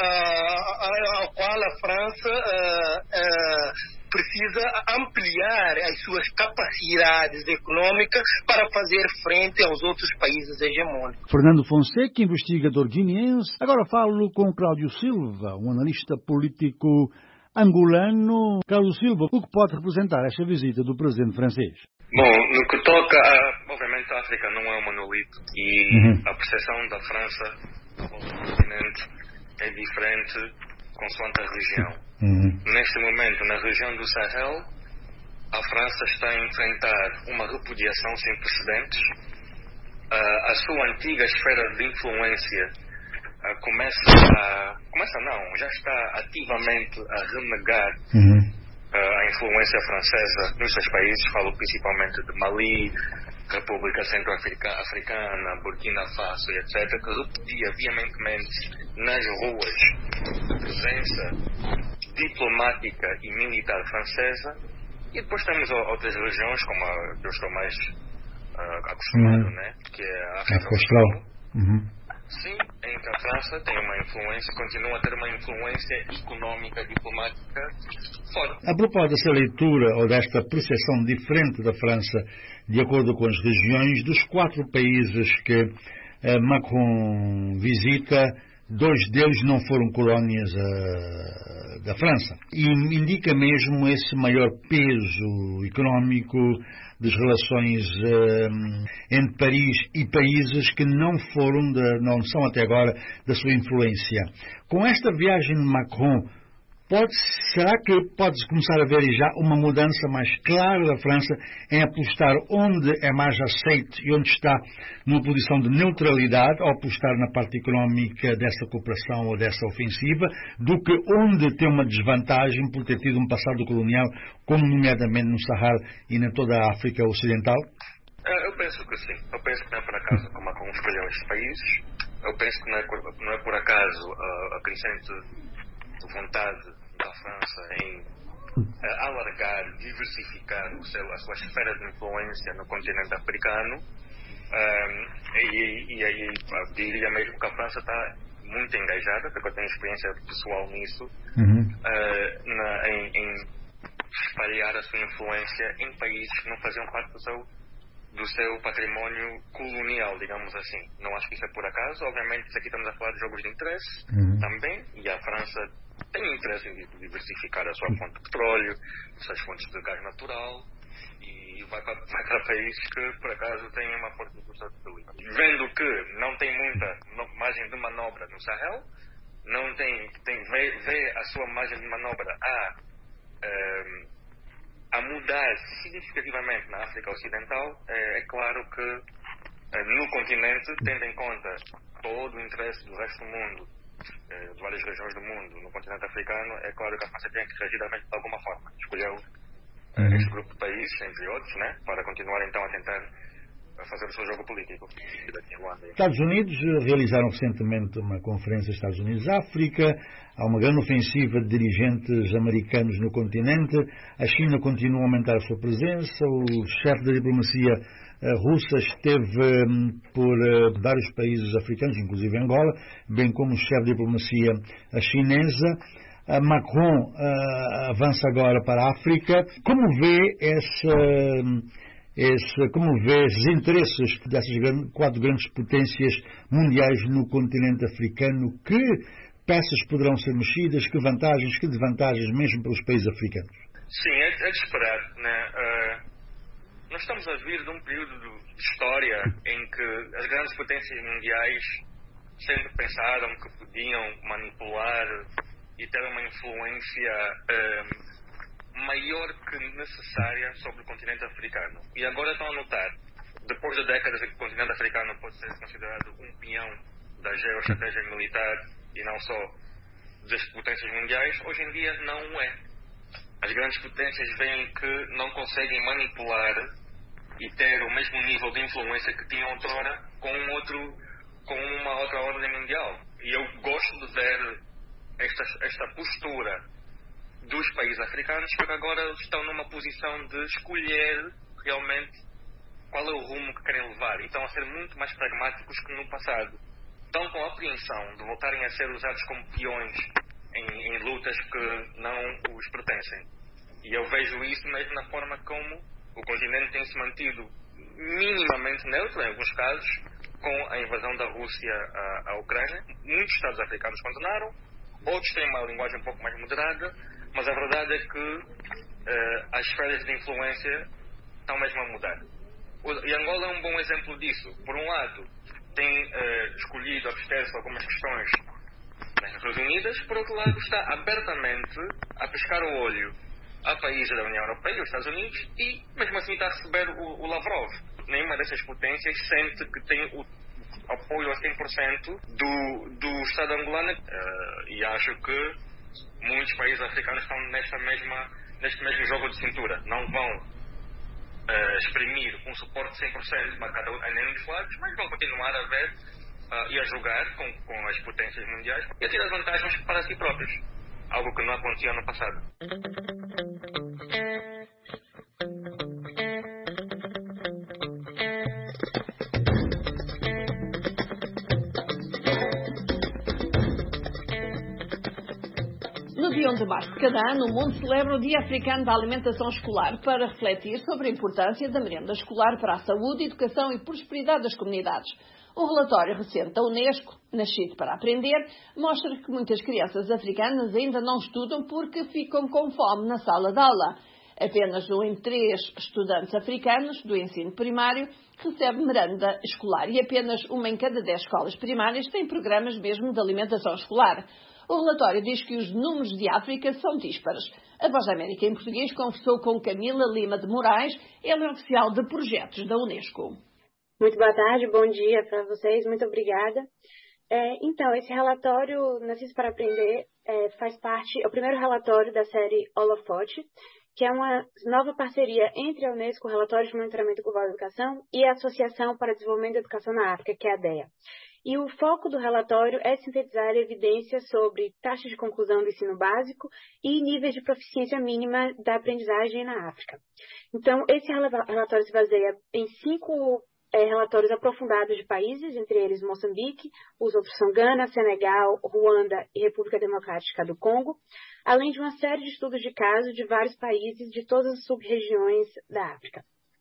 a qual a França precisa ampliar as suas capacidades econômicas para fazer frente aos outros países hegemônicos.
Fernando Fonseca, investigador guineense. Agora falo com Cláudio Silva, um analista político angolano. Cláudio Silva, o que pode representar esta visita do presidente francês?
Bom, no que toca obviamente a África não é um monolito e a percepção da França do continente é diferente consoante a região. Neste momento, na região do Sahel, a França está a enfrentar uma repudiação sem precedentes. A sua antiga esfera de influência já está ativamente a renegar a influência francesa nos seus países. Falo principalmente de Mali, República Centro-Africana, Burkina Faso, etc., que repudia veementemente nas ruas a presença diplomática e militar francesa. E depois temos outras regiões, como a que eu estou mais acostumado, né? Que é a África Austral, sim, entre a França tem uma influência, continua a ter uma influência económica, diplomática forte.
A propósito dessa leitura ou desta percepção diferente da França, de acordo com as regiões, dos 4 países que Macron visita, 2 deles não foram colónias da França. E indica mesmo esse maior peso económico das relações entre Paris e países que não são até agora da sua influência. Com esta viagem de Macron, será que pode-se começar a ver já uma mudança mais clara da França em apostar onde é mais aceito e onde está numa posição de neutralidade, ou apostar na parte económica dessa cooperação ou dessa ofensiva, do que onde tem uma desvantagem por ter tido um passado colonial, como nomeadamente no Sahara e na toda a África Ocidental?
Eu penso que sim. Eu penso que não é por acaso que Macron escolheu estes países. Eu penso que não é por acaso a crescente vontade da França em alargar, diversificar a sua esfera de influência no continente africano, e aí diria mesmo que a França está muito engajada, porque eu tenho experiência pessoal nisso, em espalhar a sua influência em países que não faziam parte do seu património colonial, digamos assim. Não acho que isso é por acaso. Obviamente, aqui estamos a falar de jogos de interesse também, e a França tem interesse em diversificar a sua fonte de petróleo, as suas fontes de gás natural, e vai para países que, por acaso, têm uma forte indústria petrolífera. Vendo que não tem muita margem de manobra no Sahel, vê a sua margem de manobra a mudar significativamente na África Ocidental, é claro que no continente, tendo em conta todo o interesse do resto do mundo, de várias regiões do mundo, no continente africano, é claro que a França tem que reagir de alguma forma. Escolheu este grupo de países, entre outros, para continuar então a tentar fazer o seu jogo político.
Estados Unidos realizaram recentemente uma conferência Estados Unidos-África. Há uma grande ofensiva de dirigentes americanos no continente. A China continua a aumentar a sua presença. O chefe da diplomacia russa esteve por vários países africanos, inclusive Angola, bem como o chefe de diplomacia chinesa. Macron avança agora para a África. Como vê esses interesses dessas 4 grandes potências mundiais no continente africano? Que peças poderão ser mexidas? Que vantagens, que desvantagens, mesmo para os países africanos?
Sim, é de esperar, né? Nós estamos a vir de um período de história em que as grandes potências mundiais sempre pensaram que podiam manipular e ter uma influência maior que necessária sobre o continente africano. E agora estão a notar, depois de décadas em que o continente africano pode ser considerado um peão da geoestratégia militar e não só das potências mundiais, hoje em dia não é. As grandes potências veem que não conseguem manipular e ter o mesmo nível de influência que tinham outrora com uma outra ordem mundial. E eu gosto de ver esta postura dos países africanos, porque agora estão numa posição de escolher realmente qual é o rumo que querem levar, e estão a ser muito mais pragmáticos que no passado. Estão com a apreensão de voltarem a ser usados como peões em lutas que não os pertencem. E eu vejo isso mesmo na forma como o continente tem se mantido minimamente neutro, em alguns casos, com a invasão da Rússia à Ucrânia. Muitos Estados africanos condenaram, outros têm uma linguagem um pouco mais moderada, mas a verdade é que as esferas de influência estão mesmo a mudar. E Angola é um bom exemplo disso. Por um lado, tem escolhido abster-se de algumas questões nas Nações Unidas, por outro lado, está abertamente a pescar o olho a países da União Europeia, os Estados Unidos, e mesmo assim está a receber o Lavrov. Nenhuma dessas potências sente que tem o apoio a 100% do Estado angolano, e acho que muitos países africanos estão neste mesmo jogo de cintura. Não vão exprimir um suporte 100% para cada um a nenhum dos lados, mas vão continuar a ver e a jogar com as potências mundiais e a tirar vantagens para si próprios, algo que não acontecia no passado.
31 de março de cada ano, o mundo celebra o Dia Africano da Alimentação Escolar para refletir sobre a importância da merenda escolar para a saúde, educação e prosperidade das comunidades. Um relatório recente da Unesco, Nascido para Aprender, mostra que muitas crianças africanas ainda não estudam porque ficam com fome na sala de aula. Apenas 1 em 3 estudantes africanos do ensino primário recebe merenda escolar e apenas 1 em cada 10 escolas primárias tem programas mesmo de alimentação escolar. O relatório diz que os números de África são díspares. A Voz da América em português conversou com Camila Lima de Moraes, ela é oficial de projetos da Unesco.
Muito boa tarde, bom dia para vocês, muito obrigada. Então, esse relatório Nascidos para Aprender faz parte, é o primeiro relatório da série Holofote, que é uma nova parceria entre a Unesco, o Relatório de Monitoramento Global da Educação, e a Associação para o Desenvolvimento da Educação na África, que é a DEA. E o foco do relatório é sintetizar evidências sobre taxas de conclusão do ensino básico e níveis de proficiência mínima da aprendizagem na África. Então, esse relatório se baseia em 5 relatórios aprofundados de países, entre eles Moçambique, os outros são Gana, Senegal, Ruanda e República Democrática do Congo, além de uma série de estudos de caso de vários países de todas as sub-regiões da África.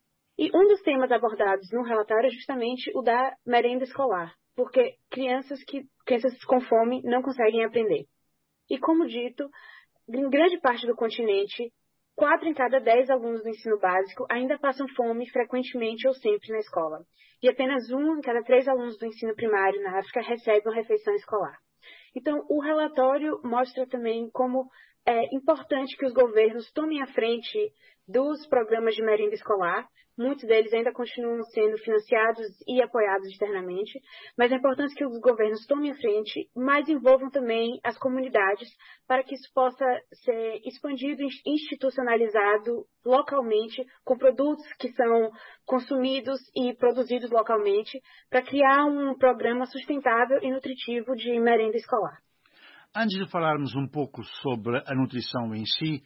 E um dos temas abordados no relatório é justamente o da merenda escolar, porque crianças com fome não conseguem aprender. E como dito, em grande parte do continente, 4 em cada 10 alunos do ensino básico ainda passam fome frequentemente ou sempre na escola. E apenas 1 em cada 3 alunos do ensino primário na África recebe uma refeição escolar. Então, o relatório mostra também como é importante que os governos tomem a frente dos programas de merenda escolar. Muitos deles ainda continuam sendo financiados e apoiados externamente, mas é importante que os governos tomem a frente, mas envolvam também as comunidades para que isso possa ser expandido e institucionalizado localmente, com produtos que são consumidos e produzidos localmente, para criar um programa sustentável e nutritivo de merenda escolar.
Antes de falarmos um pouco sobre a nutrição em si,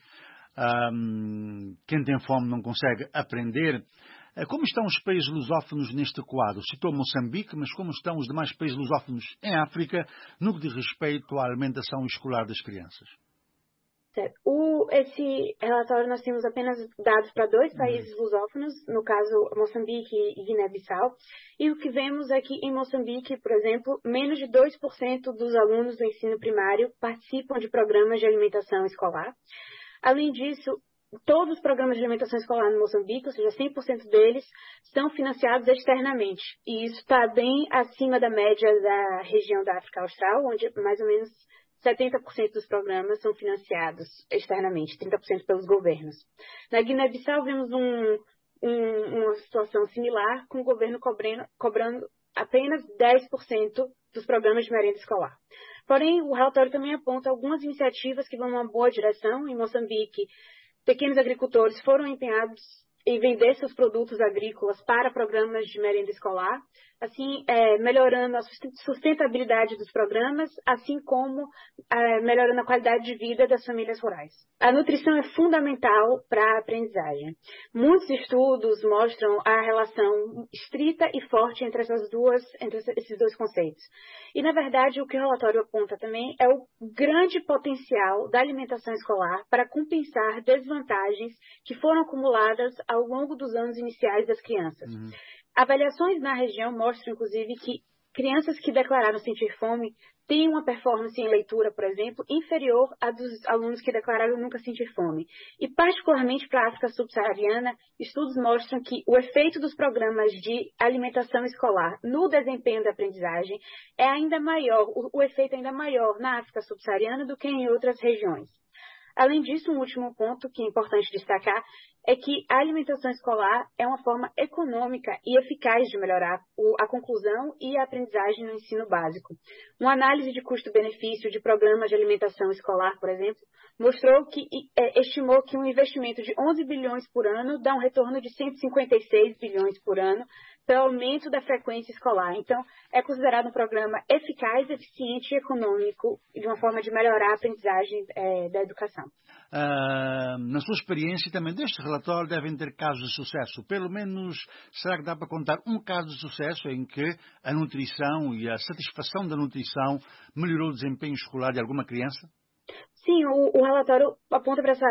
quem tem fome não consegue aprender. Como estão os países lusófonos neste quadro? Citou Moçambique, mas como estão os demais países lusófonos em África no que diz respeito à alimentação escolar das crianças?
Esse relatório nós temos apenas dados para 2 países lusófonos, no caso Moçambique e Guiné-Bissau, e o que vemos é que em Moçambique, por exemplo, menos de 2% dos alunos do ensino primário participam de programas de alimentação escolar. Além disso, todos os programas de alimentação escolar no Moçambique, ou seja, 100% deles, são financiados externamente. E isso está bem acima da média da região da África Austral, onde mais ou menos 70% dos programas são financiados externamente, 30% pelos governos. Na Guiné-Bissau, vemos uma situação similar, com o governo cobrando apenas 10% dos programas de merenda escolar. Porém, o relatório também aponta algumas iniciativas que vão numa boa direção. Em Moçambique, pequenos agricultores foram empenhados em vender seus produtos agrícolas para programas de merenda escolar, assim melhorando a sustentabilidade dos programas, assim como melhorando a qualidade de vida das famílias rurais. A nutrição é fundamental para a aprendizagem. Muitos estudos mostram a relação estrita e forte entre esses 2 conceitos. E, na verdade, o que o relatório aponta também é o grande potencial da alimentação escolar para compensar desvantagens que foram acumuladas ao longo dos anos iniciais das crianças. Avaliações na região mostram, inclusive, que crianças que declararam sentir fome têm uma performance em leitura, por exemplo, inferior à dos alunos que declararam nunca sentir fome. E, particularmente para a África subsaariana, estudos mostram que o efeito dos programas de alimentação escolar no desempenho da aprendizagem é ainda maior, o efeito é ainda maior na África subsaariana do que em outras regiões. Além disso, um último ponto que é importante destacar é que a alimentação escolar é uma forma econômica e eficaz de melhorar a conclusão e a aprendizagem no ensino básico. Uma análise de custo-benefício de programas de alimentação escolar, por exemplo, estimou que um investimento de 11 bilhões por ano dá um retorno de 156 bilhões por ano pelo aumento da frequência escolar. Então, é considerado um programa eficaz, eficiente e econômico de uma forma de melhorar a aprendizagem da educação.
Na sua experiência também deste relatório devem ter casos de sucesso. Pelo menos, será que dá para contar um caso de sucesso em que a nutrição e a satisfação da nutrição melhorou o desempenho escolar de alguma criança?
Sim, o relatório aponta para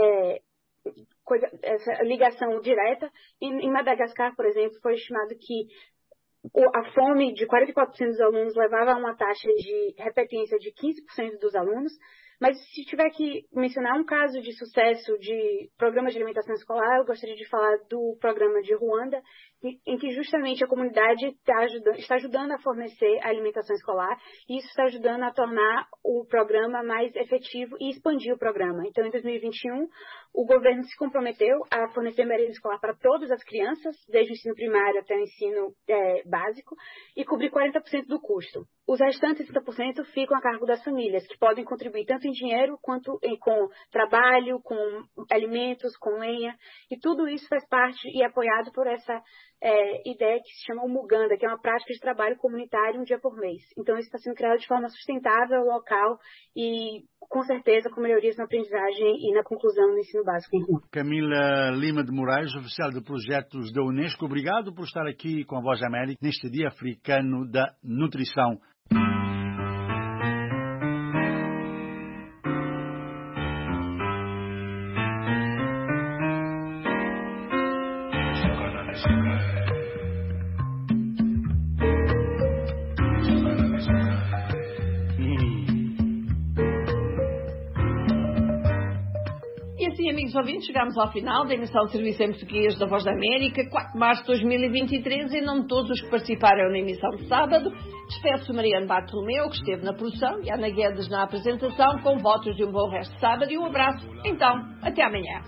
essa ligação direta. Em Madagascar, por exemplo, foi estimado que a fome de 44% dos alunos levava a uma taxa de repetência de 15% dos alunos. Mas se tiver que mencionar um caso de sucesso de programas de alimentação escolar, eu gostaria de falar do programa de Ruanda, em que justamente a comunidade está ajudando a fornecer a alimentação escolar, e isso está ajudando a tornar o programa mais efetivo e expandir o programa. Então, em 2021, o governo se comprometeu a fornecer merenda escolar para todas as crianças, desde o ensino primário até o ensino básico, e cobrir 40% do custo. Os restantes 30% ficam a cargo das famílias, que podem contribuir tanto em dinheiro quanto com trabalho, com alimentos, com lenha. E tudo isso faz parte e é apoiado por essa ideia que se chama o Muganda, que é uma prática de trabalho comunitário um dia por mês. Então, isso está sendo criado de forma sustentável, local e, com certeza, com melhorias na aprendizagem e na conclusão do ensino básico em Ruanda.
Camila Lima de Moraes, oficial de projetos da Unesco, obrigado por estar aqui com a Voz da América neste Dia Africano da Nutrição.
Amigos ouvintes, chegamos ao final da emissão do Serviço em Português da Voz da América, 4 de março de 2023. Em nome de todos os que participaram na emissão de sábado, despeço Mariano Bartolomeu, que esteve na produção, e Ana Guedes na apresentação, com votos de um bom resto de sábado e um abraço. Então, até amanhã.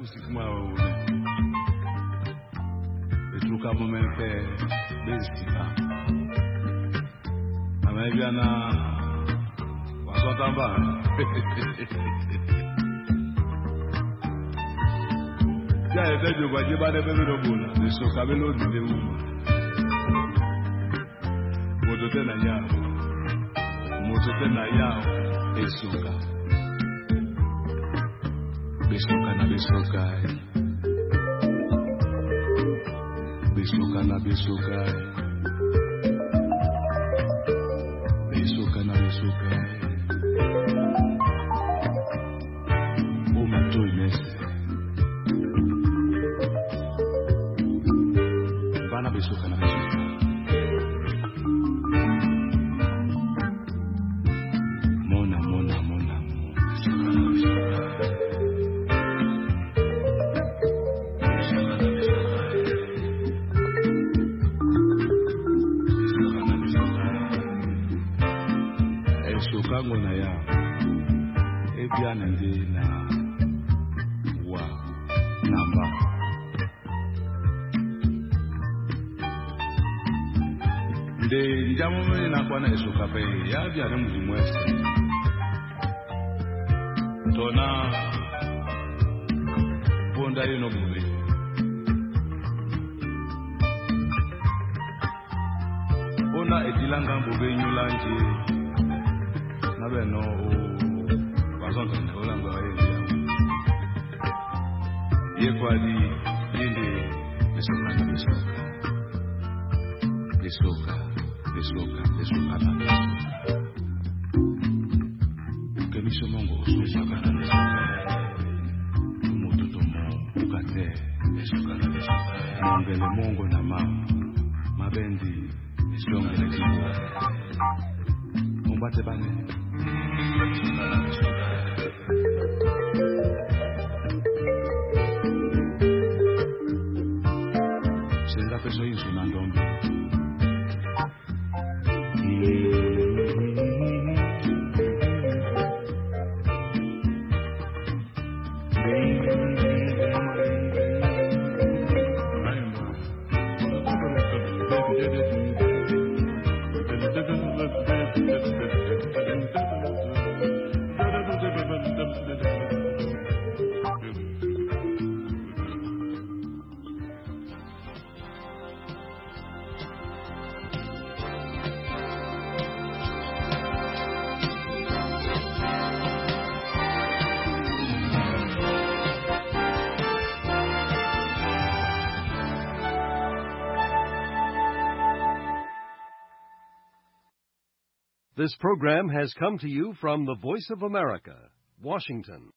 Ya ese yo va a llevar de beber una, de eso cabe lo de uno. Moto te nayao, esuka. Besuka na besuka. Besuka na besuka. Besuka na besuka. Uma tu nesse. Besuka na besuka. Mona. Besuka na besuka. Besuka na besuka. Besuka na besuka. Besuka ngona ya. Ebiana ndina. Wa. Namba. De jamu na kwana esuka pe ya bia na muzimwese tona bonda yino bube ona etilanga bube nyulanji na beno bazonga na olanga ye kwadi yinde esuka na esuka na besuka. Kemiso mongo suka na besuka. Mututo mo ukate besuka na besuka. Mongele mongo na mabendi besuka na besuka. Mumbate bane. Besuka na besuka. Senga peso insu na ndombi.
This program has come to you from the Voice of America, Washington.